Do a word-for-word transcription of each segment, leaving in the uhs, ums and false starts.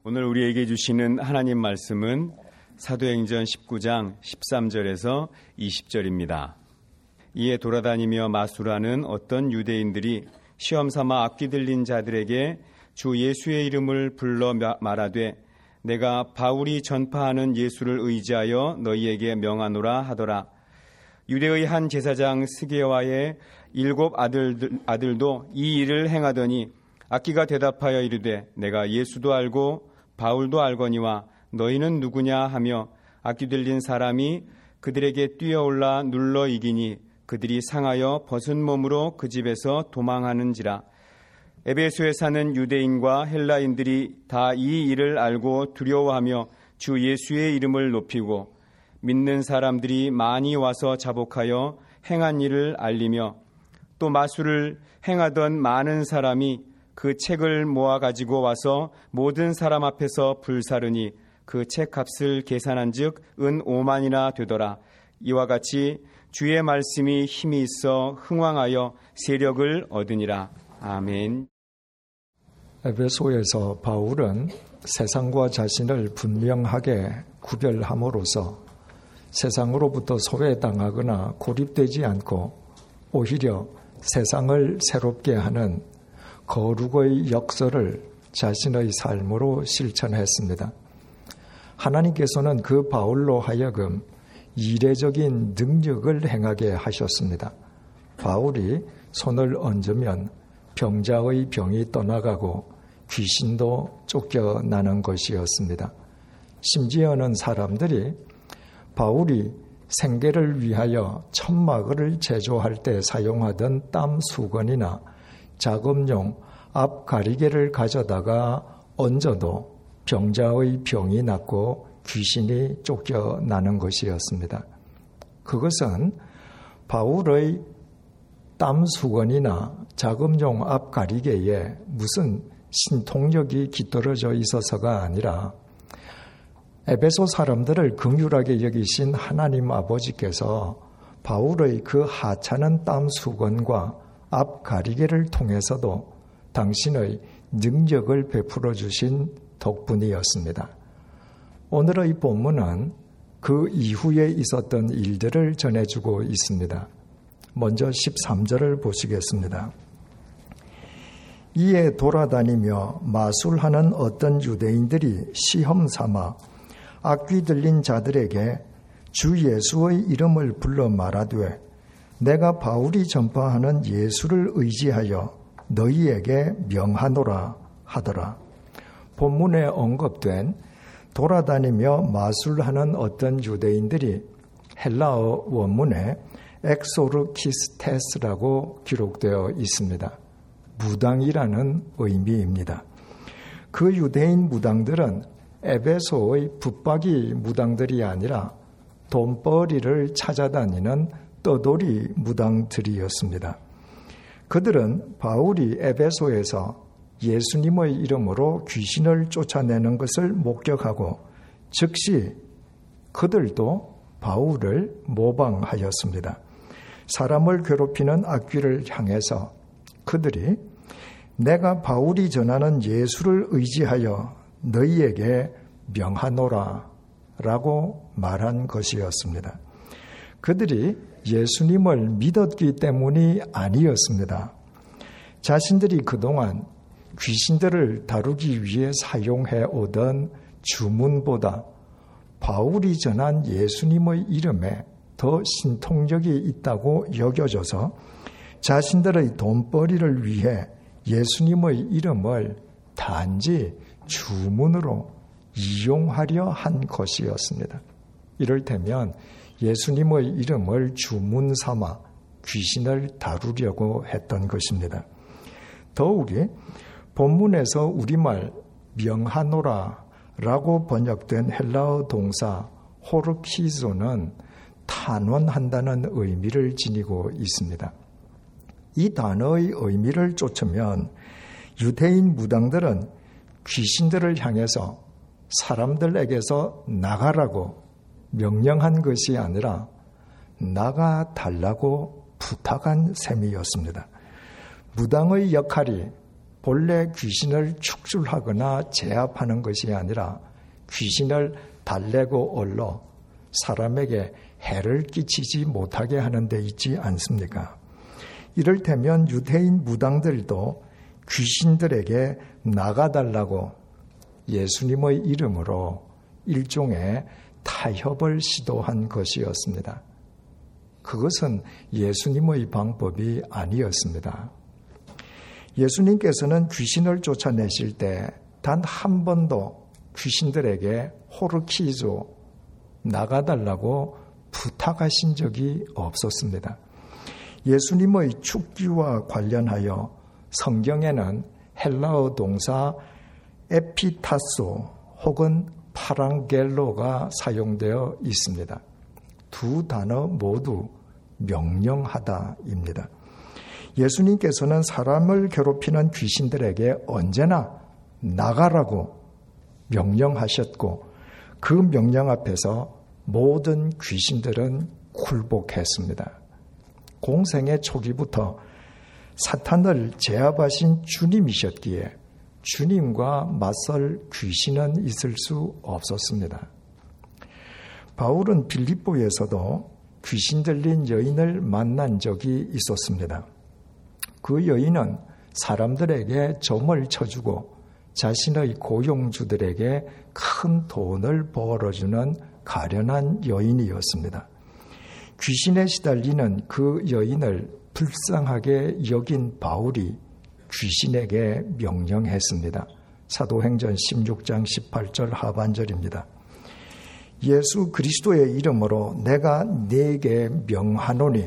오늘 우리에게 주시는 하나님 말씀은 사도행전 십구 장 십삼 절에서 이십 절입니다. 이에 돌아다니며 마술하는 어떤 유대인들이 시험삼아 악귀 들린 자들에게 주 예수의 이름을 불러 말하되 내가 바울이 전파하는 예수를 의지하여 너희에게 명하노라 하더라. 유대의 한 제사장 스게와의 일곱 아들들, 아들도 이 일을 행하더니 악귀가 대답하여 이르되 내가 예수도 알고 바울도 알거니와 너희는 누구냐 하며 악귀 들린 사람이 그들에게 뛰어올라 눌러 이기니 그들이 상하여 벗은 몸으로 그 집에서 도망하는지라. 에베소에 사는 유대인과 헬라인들이 다 이 일을 알고 두려워하며 주 예수의 이름을 높이고 믿는 사람들이 많이 와서 자복하여 행한 일을 알리며 또 마술을 행하던 많은 사람이 그 책을 모아 가지고 와서 모든 사람 앞에서 불사르니 그 책 값을 계산한 즉 은 오만이나 되더라. 이와 같이 주의 말씀이 힘이 있어 흥왕하여 세력을 얻으니라. 아멘. 에베소에서 바울은 세상과 자신을 분명하게 구별함으로써 세상으로부터 소외당하거나 고립되지 않고 오히려 세상을 새롭게 하는 거룩의 역설을 자신의 삶으로 실천했습니다. 하나님께서는 그 바울로 하여금 이례적인 능력을 행하게 하셨습니다. 바울이 손을 얹으면 병자의 병이 떠나가고 귀신도 쫓겨나는 것이었습니다. 심지어는 사람들이 바울이 생계를 위하여 천막을 제조할 때 사용하던 땀 수건이나 작업용 앞 가리개를 가져다가 얹어도 병자의 병이 낫고 귀신이 쫓겨나는 것이었습니다. 그것은 바울의 땀 수건이나 작업용 앞 가리개에 무슨 신통력이 깃들어져 있어서가 아니라 에베소 사람들을 긍휼하게 여기신 하나님 아버지께서 바울의 그 하찮은 땀 수건과 앞 가리개를 통해서도 당신의 능력을 베풀어 주신 덕분이었습니다. 오늘의 본문은 그 이후에 있었던 일들을 전해주고 있습니다. 먼저 십삼 절을 보시겠습니다. 이에 돌아다니며 마술하는 어떤 유대인들이 시험 삼아 악귀 들린 자들에게 주 예수의 이름을 불러 말하되 내가 바울이 전파하는 예수를 의지하여 너희에게 명하노라 하더라. 본문에 언급된 돌아다니며 마술하는 어떤 유대인들이 헬라어 원문에 엑소르키스테스라고 기록되어 있습니다. 무당이라는 의미입니다. 그 유대인 무당들은 에베소의 붙박이 무당들이 아니라 돈벌이를 찾아다니는 떠돌이 무당들이었습니다. 그들은 바울이 에베소에서 예수님의 이름으로 귀신을 쫓아내는 것을 목격하고 즉시 그들도 바울을 모방하였습니다. 사람을 괴롭히는 악귀를 향해서 그들이 내가 바울이 전하는 예수를 의지하여 너희에게 명하노라 라고 말한 것이었습니다. 그들이 예수님을 믿었기 때문이 아니었습니다. 자신들이 그동안 귀신들을 다루기 위해 사용해 오던 주문보다 바울이 전한 예수님의 이름에 더 신통력이 있다고 여겨져서 자신들의 돈벌이를 위해 예수님의 이름을 단지 주문으로 이용하려 한 것이었습니다. 이를테면 예수님의 이름을 주문 삼아 귀신을 다루려고 했던 것입니다. 더욱이 본문에서 우리말 명하노라 라고 번역된 헬라어 동사 호르키조는 탄원한다는 의미를 지니고 있습니다. 이 단어의 의미를 쫓으면 유대인 무당들은 귀신들을 향해서 사람들에게서 나가라고 명령한 것이 아니라 나가달라고 부탁한 셈이었습니다. 무당의 역할이 본래 귀신을 축출하거나 제압하는 것이 아니라 귀신을 달래고 얼러 사람에게 해를 끼치지 못하게 하는 데 있지 않습니까? 이를테면 유대인 무당들도 귀신들에게 나가달라고 예수님의 이름으로 일종의 타협을 시도한 것이었습니다. 그것은 예수님의 방법이 아니었습니다. 예수님께서는 귀신을 쫓아내실 때 단 한 번도 귀신들에게 호르키조 나가달라고 부탁하신 적이 없었습니다. 예수님의 죽기와 관련하여 성경에는 헬라어 동사 에피타소 혹은 파랑겔로가 사용되어 있습니다. 두 단어 모두 명령하다입니다. 예수님께서는 사람을 괴롭히는 귀신들에게 언제나 나가라고 명령하셨고 그 명령 앞에서 모든 귀신들은 굴복했습니다. 공생의 초기부터 사탄을 제압하신 주님이셨기에 주님과 맞설 귀신은 있을 수 없었습니다. 바울은 빌립보에서도 귀신 들린 여인을 만난 적이 있었습니다. 그 여인은 사람들에게 점을 쳐주고 자신의 고용주들에게 큰 돈을 벌어주는 가련한 여인이었습니다. 귀신에 시달리는 그 여인을 불쌍하게 여긴 바울이 귀신에게 명령했습니다. 사도행전 십육 장 십팔 절 하반절입니다. 예수 그리스도의 이름으로 내가 네게 명하노니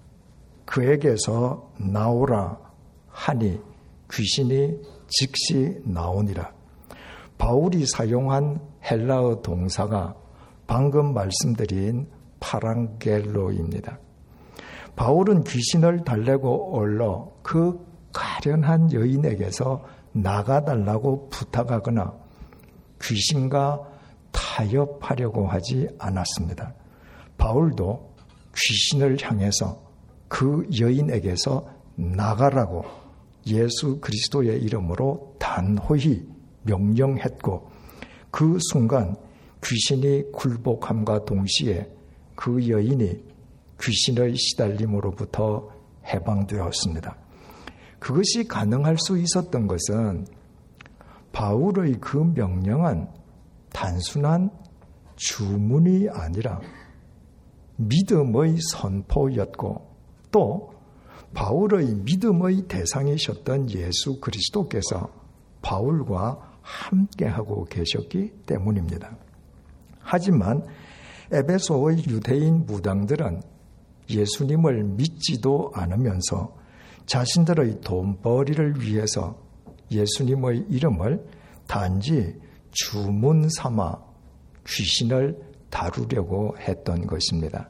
그에게서 나오라 하니 귀신이 즉시 나오니라. 바울이 사용한 헬라어 동사가 방금 말씀드린 파랑겔로입니다. 바울은 귀신을 달래고 얼러 그 가련한 여인에게서 나가달라고 부탁하거나 귀신과 타협하려고 하지 않았습니다. 바울도 귀신을 향해서 그 여인에게서 나가라고 예수 그리스도의 이름으로 단호히 명령했고 그 순간 귀신이 굴복함과 동시에 그 여인이 귀신의 시달림으로부터 해방되었습니다. 그것이 가능할 수 있었던 것은 바울의 그 명령은 단순한 주문이 아니라 믿음의 선포였고 또 바울의 믿음의 대상이셨던 예수 그리스도께서 바울과 함께하고 계셨기 때문입니다. 하지만 에베소의 유대인 무당들은 예수님을 믿지도 않으면서 자신들의 돈벌이를 위해서 예수님의 이름을 단지 주문 삼아 귀신을 다루려고 했던 것입니다.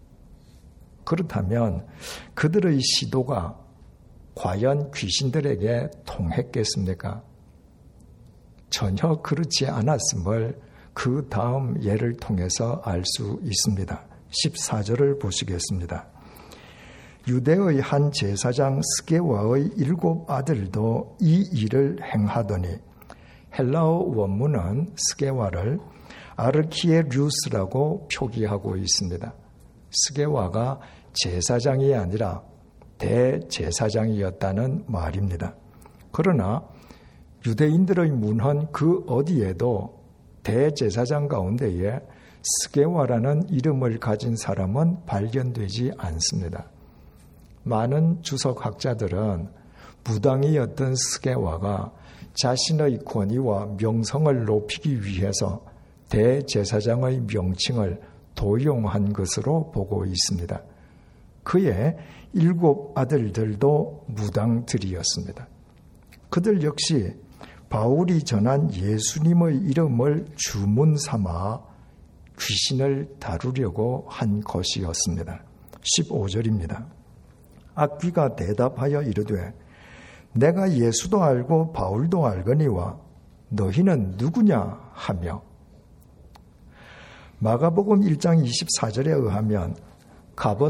그렇다면 그들의 시도가 과연 귀신들에게 통했겠습니까? 전혀 그렇지 않았음을 그 다음 예를 통해서 알 수 있습니다. 십사 절을 보시겠습니다. 유대의 한 제사장 스게와의 일곱 아들도 이 일을 행하더니 헬라어 원문은 스게와를 아르키에류스라고 표기하고 있습니다. 스게와가 제사장이 아니라 대제사장이었다는 말입니다. 그러나 유대인들의 문헌 그 어디에도 대제사장 가운데에 스게와라는 이름을 가진 사람은 발견되지 않습니다. 많은 주석학자들은 무당이었던 스게와가 자신의 권위와 명성을 높이기 위해서 대제사장의 명칭을 도용한 것으로 보고 있습니다. 그의 일곱 아들들도 무당들이었습니다. 그들 역시 바울이 전한 예수님의 이름을 주문 삼아 귀신을 다루려고 한 것이었습니다. 십오 절입니다. 악귀가 대답하여 이르되 내가 예수도 알고 바울도 알거니와 너희는 누구냐 하며 마가복음 일 장 이십사 절에 의하면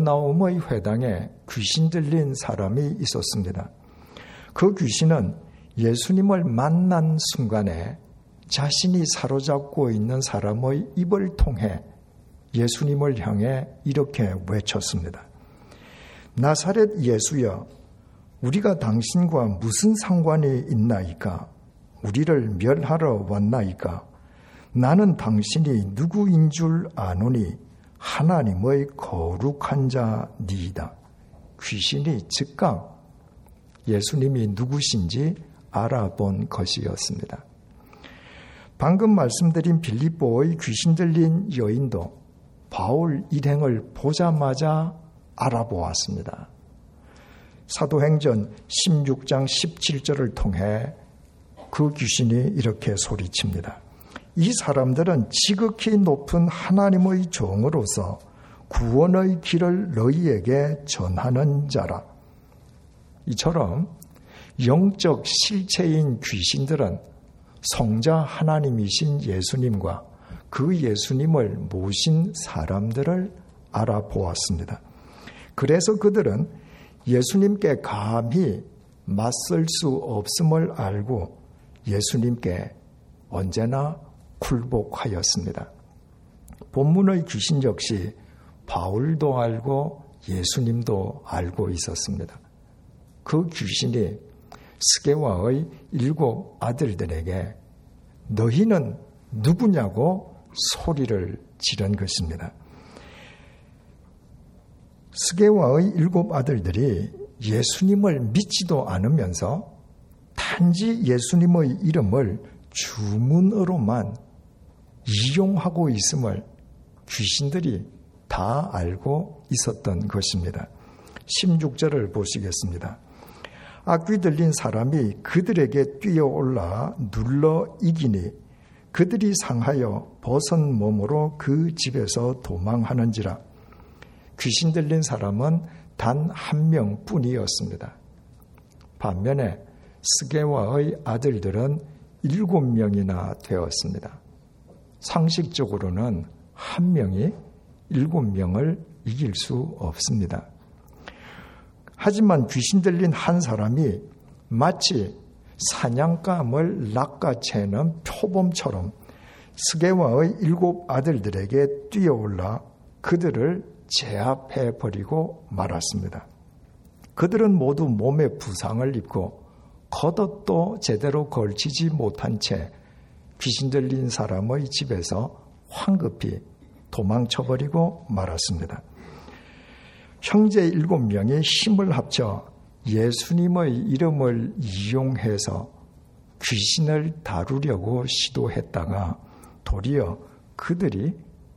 가버나움의 회당에 귀신 들린 사람이 있었습니다. 그 귀신은 예수님을 만난 순간에 자신이 사로잡고 있는 사람의 입을 통해 예수님을 향해 이렇게 외쳤습니다. 나사렛 예수여, 우리가 당신과 무슨 상관이 있나이까? 우리를 멸하러 왔나이까? 나는 당신이 누구인 줄 아노니 하나님의 거룩한 자니이다. 귀신이 즉각 예수님이 누구신지 알아본 것이었습니다. 방금 말씀드린 빌립보의 귀신 들린 여인도 바울 일행을 보자마자 알아보았습니다. 사도행전 십육 장 십칠 절을 통해 그 귀신이 이렇게 소리칩니다. 이 사람들은 지극히 높은 하나님의 종으로서 구원의 길을 너희에게 전하는 자라. 이처럼 영적 실체인 귀신들은 성자 하나님이신 예수님과 그 예수님을 모신 사람들을 알아보았습니다. 그래서 그들은 예수님께 감히 맞설 수 없음을 알고 예수님께 언제나 굴복하였습니다. 본문의 귀신 역시 바울도 알고 예수님도 알고 있었습니다. 그 귀신이 스게와의 일곱 아들들에게 너희는 누구냐고 소리를 지른 것입니다. 스게와의 일곱 아들들이 예수님을 믿지도 않으면서 단지 예수님의 이름을 주문으로만 이용하고 있음을 귀신들이 다 알고 있었던 것입니다. 십육 절을 보시겠습니다. 악귀 들린 사람이 그들에게 뛰어올라 눌러 이기니 그들이 상하여 벗은 몸으로 그 집에서 도망하는지라. 귀신 들린 사람은 단 한 명뿐이었습니다. 반면에 스게와의 아들들은 일곱 명이나 되었습니다. 상식적으로는 한 명이 일곱 명을 이길 수 없습니다. 하지만 귀신 들린 한 사람이 마치 사냥감을 낚아채는 표범처럼 스게와의 일곱 아들들에게 뛰어올라 그들을 제압해버리고 말았습니다. 그들은 모두 몸에 부상을 입고 겉옷도 제대로 걸치지 못한 채 귀신 들린 사람의 집에서 황급히 도망쳐버리고 말았습니다. 형제 일곱 명이 힘을 합쳐 예수님의 이름을 이용해서 귀신을 다루려고 시도했다가 도리어 그들이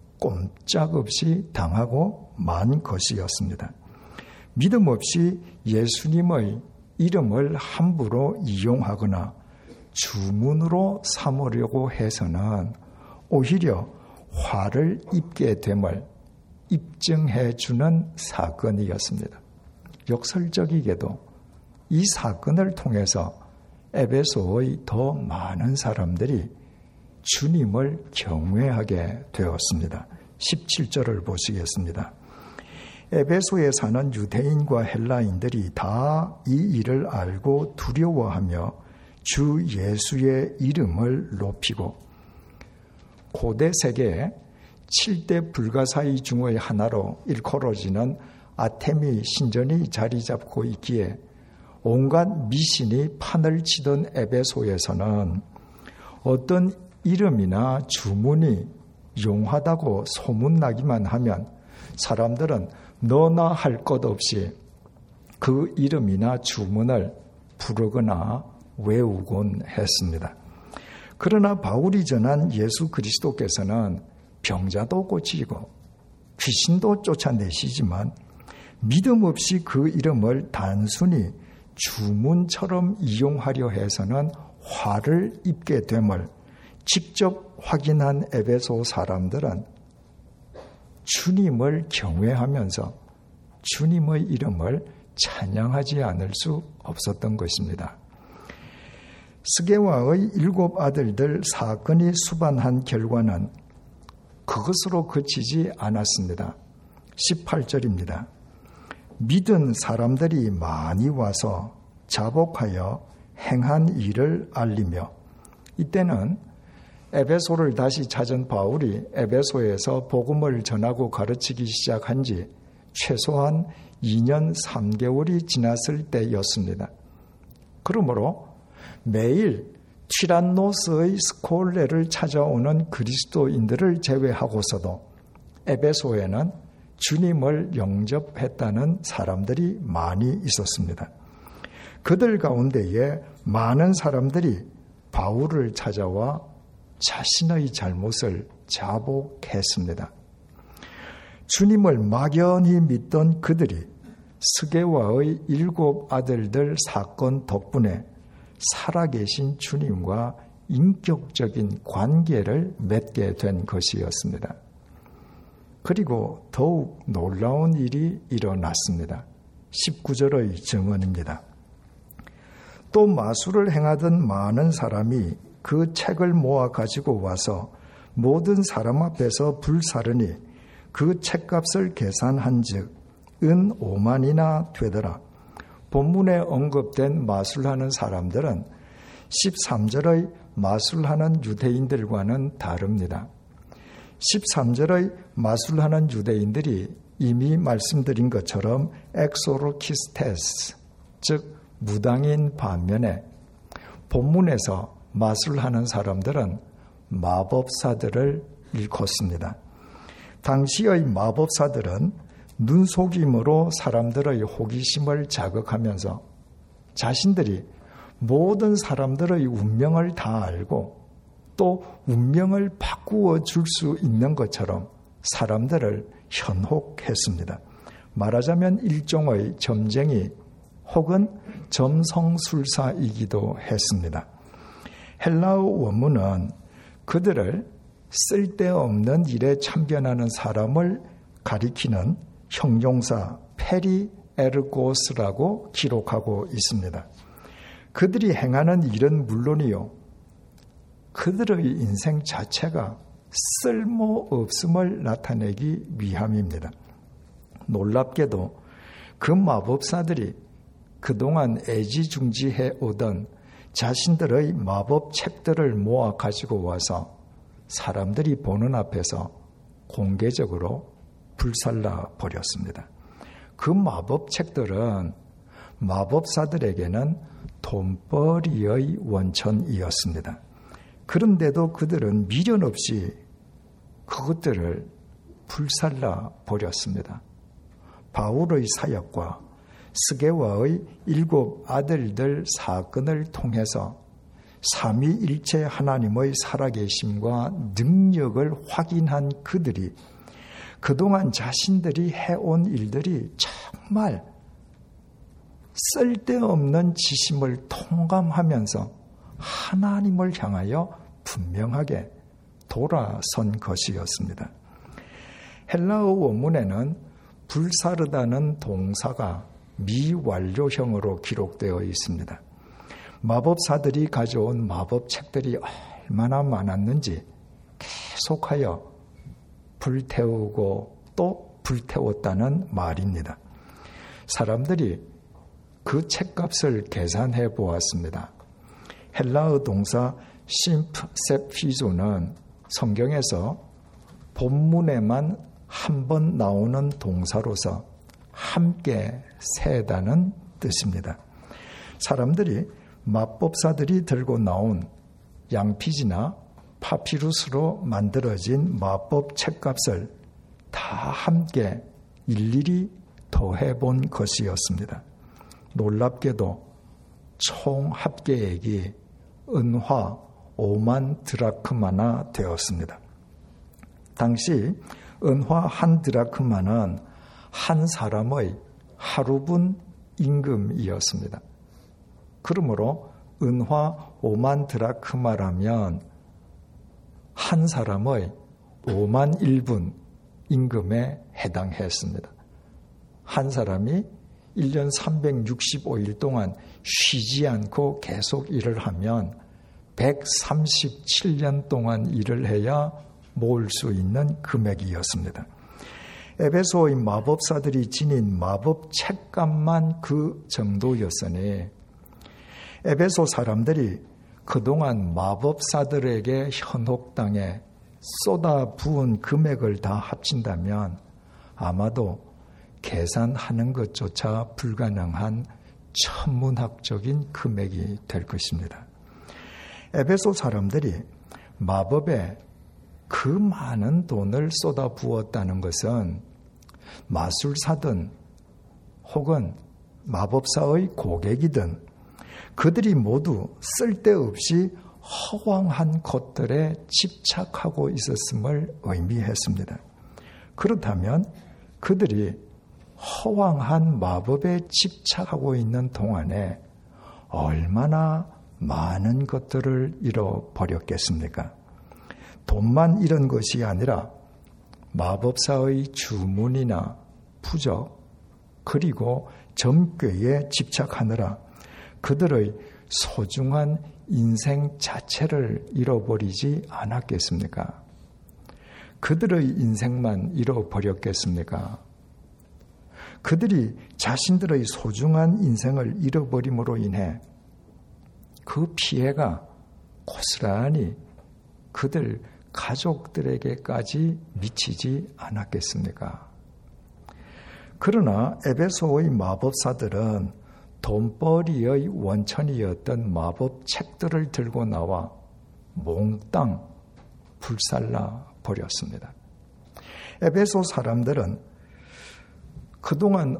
꼼짝없이 당하고 만 것이었습니다. 믿음 없이 예수님의 이름을 함부로 이용하거나 주문으로 삼으려고 해서는 오히려 화를 입게 됨을 입증해 주는 사건이었습니다. 역설적이게도 이 사건을 통해서 에베소의 더 많은 사람들이 주님을 경외하게 되었습니다. 십칠 절을 보시겠습니다. 에베소에 사는 유대인과 헬라인들이 다 이 일을 알고 두려워하며 주 예수의 이름을 높이고 고대 세계에 칠 대 불가사의 중의 하나로 일컬어지는 아테미 신전이 자리 잡고 있기에 온갖 미신이 판을 치던 에베소에서는 어떤 이름이나 주문이 용하다고 소문나기만 하면 사람들은 너나 할 것 없이 그 이름이나 주문을 부르거나 외우곤 했습니다. 그러나 바울이 전한 예수 그리스도께서는 병자도 고치고 귀신도 쫓아내시지만 믿음 없이 그 이름을 단순히 주문처럼 이용하려 해서는 화를 입게 됨을 직접 확인한 에베소 사람들은 주님을 경외하면서 주님의 이름을 찬양하지 않을 수 없었던 것입니다. 스게와의 일곱 아들들 사건이 수반한 결과는 그것으로 그치지 않았습니다. 십팔 절입니다. 믿은 사람들이 많이 와서 자복하여 행한 일을 알리며, 이때는 에베소를 다시 찾은 바울이 에베소에서 복음을 전하고 가르치기 시작한 지 최소한 이 년 삼 개월이 지났을 때였습니다. 그러므로 매일 티란노스의 스콜레를 찾아오는 그리스도인들을 제외하고서도 에베소에는 주님을 영접했다는 사람들이 많이 있었습니다. 그들 가운데에 많은 사람들이 바울을 찾아와 자신의 잘못을 자복했습니다. 주님을 막연히 믿던 그들이 스게와의 일곱 아들들 사건 덕분에 살아계신 주님과 인격적인 관계를 맺게 된 것이었습니다. 그리고 더욱 놀라운 일이 일어났습니다. 십구 절의 증언입니다. 또 마술을 행하던 많은 사람이 그 책을 모아 가지고 와서 모든 사람 앞에서 불사르니 그 책값을 계산한 즉 은 오만이나 되더라. 본문에 언급된 마술하는 사람들은 십삼 절의 마술하는 유대인들과는 다릅니다. 십삼 절의 마술하는 유대인들이 이미 말씀드린 것처럼 엑소르키스테스, 즉 무당인 반면에 본문에서 마술하는 사람들은 마법사들을 일컫습니다. 당시의 마법사들은 눈속임으로 사람들의 호기심을 자극하면서 자신들이 모든 사람들의 운명을 다 알고 또 운명을 바꾸어 줄 수 있는 것처럼 사람들을 현혹했습니다. 말하자면 일종의 점쟁이 혹은 점성술사이기도 했습니다. 헬라어 원문은 그들을 쓸데없는 일에 참견하는 사람을 가리키는 형용사 페리 에르고스라고 기록하고 있습니다. 그들이 행하는 일은 물론이요, 그들의 인생 자체가 쓸모없음을 나타내기 위함입니다. 놀랍게도 그 마법사들이 그동안 애지중지해 오던 자신들의 마법 책들을 모아 가지고 와서 사람들이 보는 앞에서 공개적으로 불살라 버렸습니다. 그 마법 책들은 마법사들에게는 돈벌이의 원천이었습니다. 그런데도 그들은 미련 없이 그것들을 불살라 버렸습니다. 바울의 사역과 스게와의 일곱 아들들 사건을 통해서 삼위일체 하나님의 살아계심과 능력을 확인한 그들이 그동안 자신들이 해온 일들이 정말 쓸데없는 지심을 통감하면서 하나님을 향하여 분명하게 돌아선 것이었습니다. 헬라어 원문에는 불사르다는 동사가 미완료형으로 기록되어 있습니다. 마법사들이 가져온 마법책들이 얼마나 많았는지 계속하여 불태우고 또 불태웠다는 말입니다. 사람들이 그 책값을 계산해 보았습니다. 헬라어 동사 심프세피조는 성경에서 본문에만 한 번 나오는 동사로서 함께 세다는 뜻입니다. 사람들이 마법사들이 들고 나온 양피지나 파피루스로 만들어진 마법 책값을 다 함께 일일이 더해본 것이었습니다. 놀랍게도 총 합계액이 은화 오만 드라크마나 되었습니다. 당시 은화 한 드라크마는 한 사람의 하루분 임금이었습니다. 그러므로 은화 오만 드라크마라면 한 사람의 오만 일 분 임금에 해당했습니다. 한 사람이 일 년 삼백육십오 일 동안 쉬지 않고 계속 일을 하면 백삼십칠 년 동안 일을 해야 모을 수 있는 금액이었습니다. 에베소의 마법사들이 지닌 마법 책값만 그 정도였으니 에베소 사람들이 그동안 마법사들에게 현혹당해 쏟아 부은 금액을 다 합친다면 아마도 계산하는 것조차 불가능한 천문학적인 금액이 될 것입니다. 에베소 사람들이 마법에 그 많은 돈을 쏟아 부었다는 것은 마술사든 혹은 마법사의 고객이든 그들이 모두 쓸데없이 허황한 것들에 집착하고 있었음을 의미했습니다. 그렇다면 그들이 허황한 마법에 집착하고 있는 동안에 얼마나 많은 것들을 잃어버렸겠습니까? 돈만 잃은 것이 아니라 마법사의 주문이나 부적 그리고 점괘에 집착하느라 그들의 소중한 인생 자체를 잃어버리지 않았겠습니까? 그들의 인생만 잃어버렸겠습니까? 그들이 자신들의 소중한 인생을 잃어버림으로 인해 그 피해가 고스란히 그들 가족들에게까지 미치지 않았겠습니까? 그러나 에베소의 마법사들은 돈벌이의 원천이었던 마법 책들을 들고 나와 몽땅 불살라 버렸습니다. 에베소 사람들은 그동안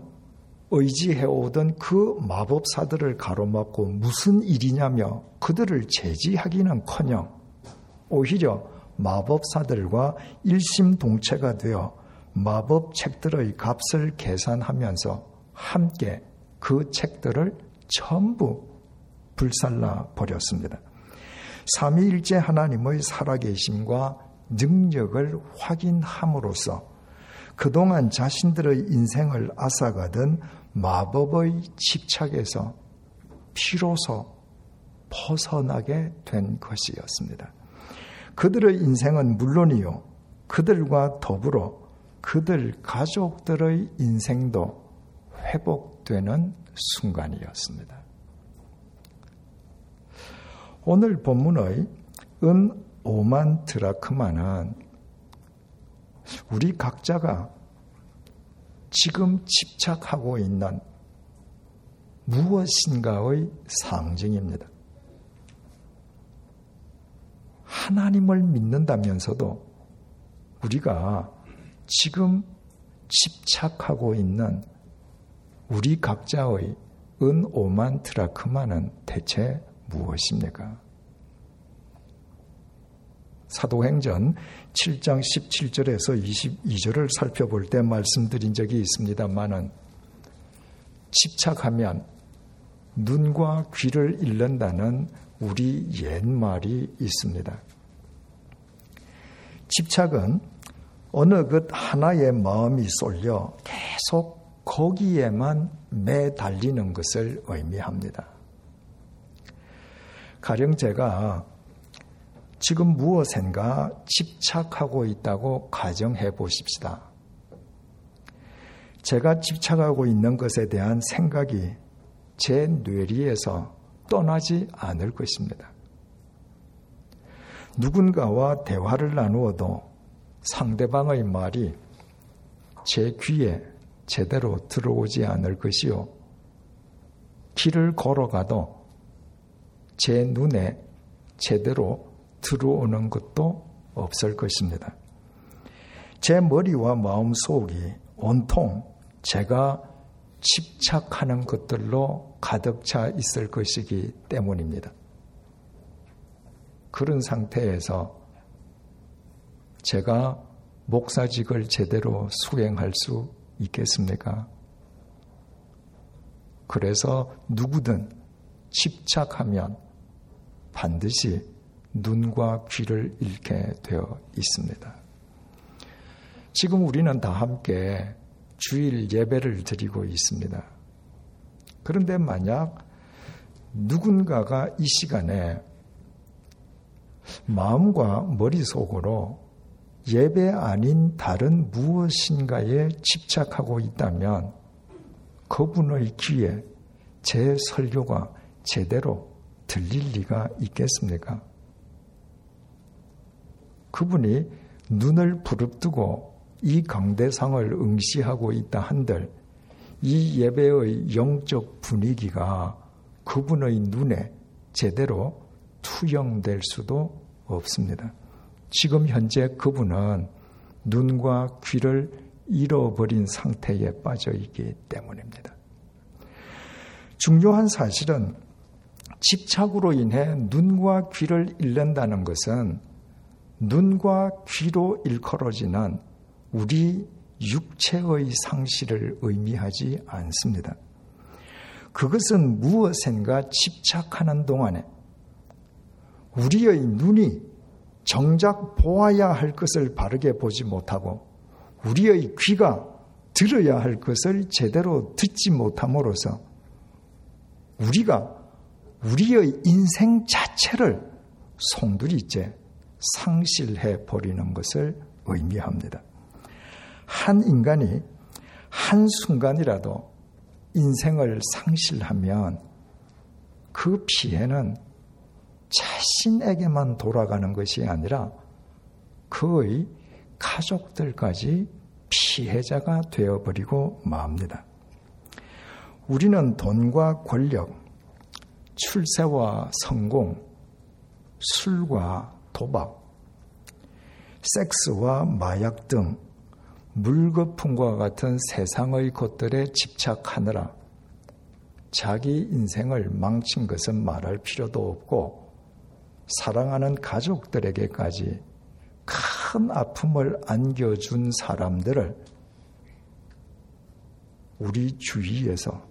의지해오던 그 마법사들을 가로막고 무슨 일이냐며 그들을 제지하기는커녕 오히려 마법사들과 일심동체가 되어 마법 책들의 값을 계산하면서 함께 그 책들을 전부 불살라 버렸습니다. 삼위일체 하나님의 살아계심과 능력을 확인함으로써 그동안 자신들의 인생을 앗아가던 마법의 집착에서 비로소 벗어나게 된 것이었습니다. 그들의 인생은 물론이요, 그들과 더불어 그들 가족들의 인생도 회복되는 순간이었습니다. 오늘 본문의 은 오만 드라크마는 우리 각자가 지금 집착하고 있는 무엇인가의 상징입니다. 하나님을 믿는다면서도 우리가 지금 집착하고 있는 우리 각자의 은 오만 드라크마는 대체 무엇입니까? 사도행전 칠 장 십칠 절에서 이십이 절을 살펴볼 때 말씀드린 적이 있습니다마는 집착하면 눈과 귀를 잃는다는 우리 옛말이 있습니다. 집착은 어느 것 하나의 마음이 쏠려 계속 거기에만 매달리는 것을 의미합니다. 가령 제가 지금 무엇인가 집착하고 있다고 가정해 보십시다. 제가 집착하고 있는 것에 대한 생각이 제 뇌리에서 떠나지 않을 것입니다. 누군가와 대화를 나누어도 상대방의 말이 제 귀에 제대로 들어오지 않을 것이요. 길을 걸어가도 제 눈에 제대로 들어오는 것도 없을 것입니다. 제 머리와 마음속이 온통 제가 집착하는 것들로 가득 차 있을 것이기 때문입니다. 그런 상태에서 제가 목사직을 제대로 수행할 수 있겠습니까? 그래서 누구든 집착하면 반드시 눈과 귀를 잃게 되어 있습니다. 지금 우리는 다 함께 주일 예배를 드리고 있습니다. 그런데 만약 누군가가 이 시간에 마음과 머릿속으로 예배 아닌 다른 무엇인가에 집착하고 있다면 그분의 귀에 제 설교가 제대로 들릴 리가 있겠습니까? 그분이 눈을 부릅뜨고 이 강대상을 응시하고 있다 한들 이 예배의 영적 분위기가 그분의 눈에 제대로 투영될 수도 없습니다. 지금 현재 그분은 눈과 귀를 잃어버린 상태에 빠져 있기 때문입니다. 중요한 사실은 집착으로 인해 눈과 귀를 잃는다는 것은 눈과 귀로 일컬어지는 우리 육체의 상실을 의미하지 않습니다. 그것은 무엇인가 집착하는 동안에 우리의 눈이 정작 보아야 할 것을 바르게 보지 못하고 우리의 귀가 들어야 할 것을 제대로 듣지 못함으로써 우리가 우리의 인생 자체를 송두리째 상실해 버리는 것을 의미합니다. 한 인간이 한순간이라도 인생을 상실하면 그 피해는 자신에게만 돌아가는 것이 아니라 그의 가족들까지 피해자가 되어버리고 맙니다. 우리는 돈과 권력, 출세와 성공, 술과 도박, 섹스와 마약 등 물거품과 같은 세상의 것들에 집착하느라 자기 인생을 망친 것은 말할 필요도 없고 사랑하는 가족들에게까지 큰 아픔을 안겨준 사람들을 우리 주위에서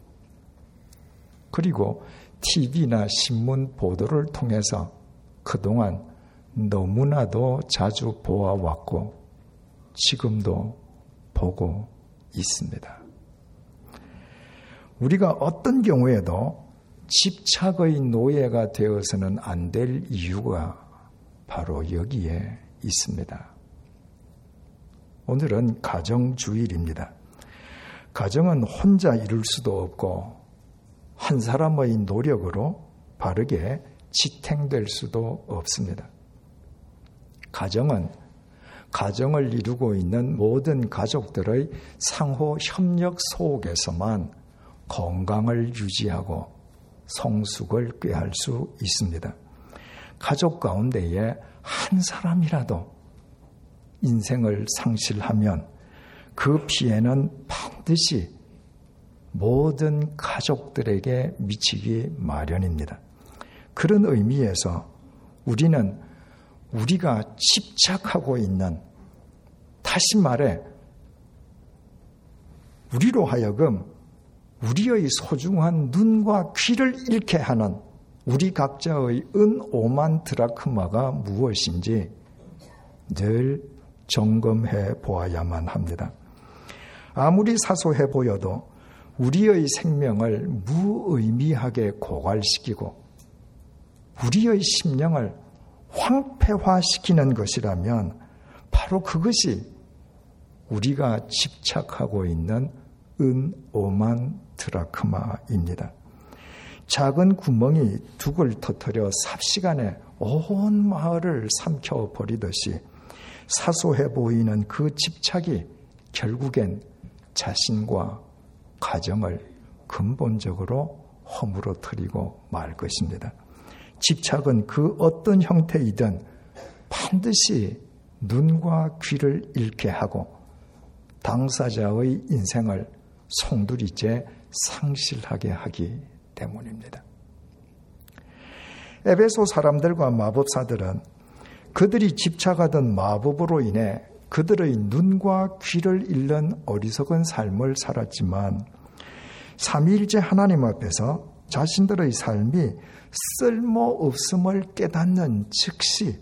그리고 티비나 신문 보도를 통해서 그동안 너무나도 자주 보아왔고 지금도 보고 있습니다. 우리가 어떤 경우에도 집착의 노예가 되어서는 안 될 이유가 바로 여기에 있습니다. 오늘은 가정주일입니다. 가정은 혼자 이룰 수도 없고 한 사람의 노력으로 바르게 지탱될 수도 없습니다. 가정은 가정을 이루고 있는 모든 가족들의 상호 협력 속에서만 건강을 유지하고 성숙을 꾀할 수 있습니다. 가족 가운데에 한 사람이라도 인생을 상실하면 그 피해는 반드시 모든 가족들에게 미치기 마련입니다. 그런 의미에서 우리는 우리가 집착하고 있는, 다시 말해 우리로 하여금 우리의 소중한 눈과 귀를 잃게 하는 우리 각자의 은 오만 드라크마가 무엇인지 늘 점검해 보아야만 합니다. 아무리 사소해 보여도 우리의 생명을 무의미하게 고갈시키고 우리의 심령을 황폐화시키는 것이라면 바로 그것이 우리가 집착하고 있는 은 오만 드라크마입니다. 작은 구멍이 둑을 터뜨려 삽시간에 온 마을을 삼켜버리듯이 사소해 보이는 그 집착이 결국엔 자신과 가정을 근본적으로 허물어뜨리고 말 것입니다. 집착은 그 어떤 형태이든 반드시 눈과 귀를 잃게 하고 당사자의 인생을 송두리째 상실하게 하기 때문입니다. 에베소 사람들과 마법사들은 그들이 집착하던 마법으로 인해 그들의 눈과 귀를 잃는 어리석은 삶을 살았지만 삼위일체 하나님 앞에서 자신들의 삶이 쓸모없음을 깨닫는 즉시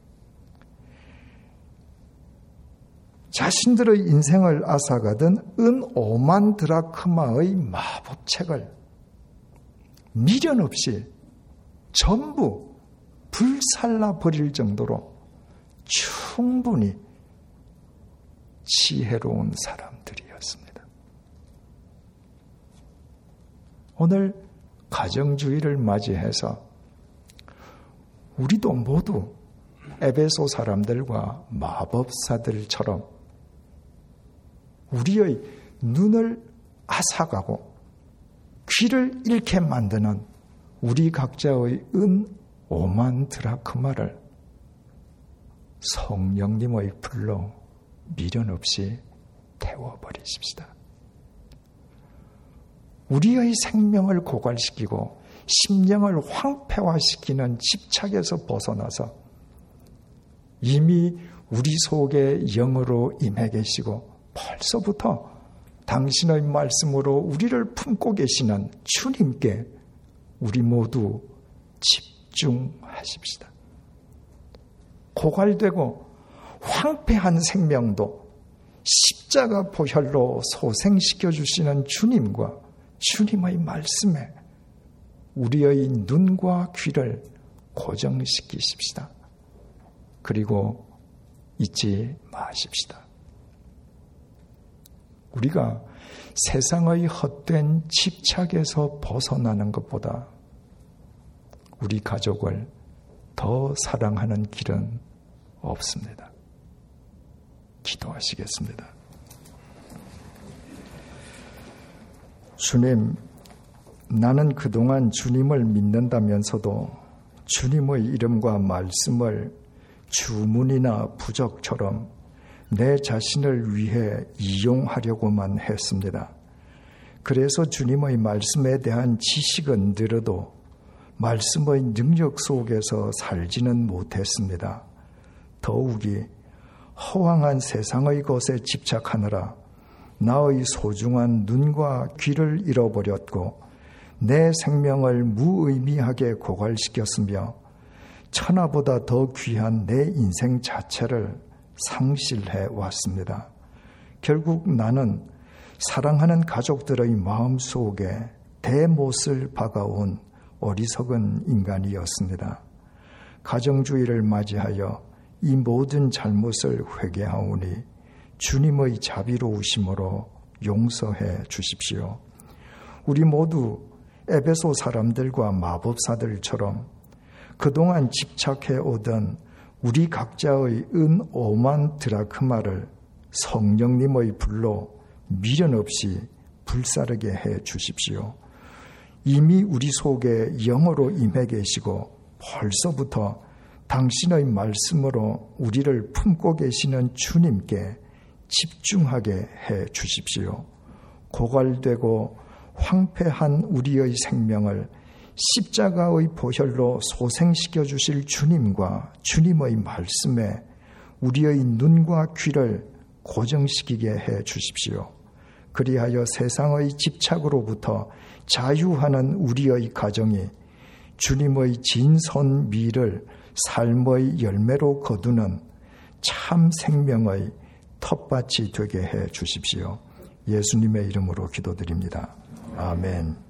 자신들의 인생을 앗아가던 은 오만 드라크마의 마법책을 미련 없이 전부 불살라 버릴 정도로 충분히 지혜로운 사람들이었습니다. 오늘 가정주의를 맞이해서 우리도 모두 에베소 사람들과 마법사들처럼 우리의 눈을 앗아가고 귀를 잃게 만드는 우리 각자의 은 오만 드라크마를 성령님의 불로 미련 없이 태워버리십시다. 우리의 생명을 고갈시키고 심령을 황폐화시키는 집착에서 벗어나서 이미 우리 속에 영으로 임해 계시고 벌써부터 당신의 말씀으로 우리를 품고 계시는 주님께 우리 모두 집중하십시다. 고갈되고 황폐한 생명도 십자가 보혈로 소생시켜 주시는 주님과 주님의 말씀에 우리의 눈과 귀를 고정시키십시다. 그리고 잊지 마십시다. 우리가 세상의 헛된 집착에서 벗어나는 것보다 우리 가족을 더 사랑하는 길은 없습니다. 기도하시겠습니다. 주님, 나는 그동안 주님을 믿는다면서도 주님의 이름과 말씀을 주문이나 부적처럼 내 자신을 위해 이용하려고만 했습니다. 그래서 주님의 말씀에 대한 지식은 늘어도 말씀의 능력 속에서 살지는 못했습니다. 더욱이 허황한 세상의 것에 집착하느라 나의 소중한 눈과 귀를 잃어버렸고 내 생명을 무의미하게 고갈시켰으며 천하보다 더 귀한 내 인생 자체를 상실해 왔습니다. 결국 나는 사랑하는 가족들의 마음속에 대못을 박아온 어리석은 인간이었습니다. 가정주의를 맞이하여 이 모든 잘못을 회개하오니 주님의 자비로우심으로 용서해 주십시오. 우리 모두 에베소 사람들과 마법사들처럼 그동안 집착해 오던 우리 각자의 은 오만 드라크마를 성령님의 불로 미련 없이 불사르게 해 주십시오. 이미 우리 속에 영으로 임해 계시고 벌써부터 당신의 말씀으로 우리를 품고 계시는 주님께 집중하게 해 주십시오. 고갈되고 황폐한 우리의 생명을 십자가의 보혈로 소생시켜 주실 주님과 주님의 말씀에 우리의 눈과 귀를 고정시키게 해 주십시오. 그리하여 세상의 집착으로부터 자유하는 우리의 가정이 주님의 진선미를 삶의 열매로 거두는 참 생명의 텃밭이 되게 해 주십시오. 예수님의 이름으로 기도드립니다. 아멘.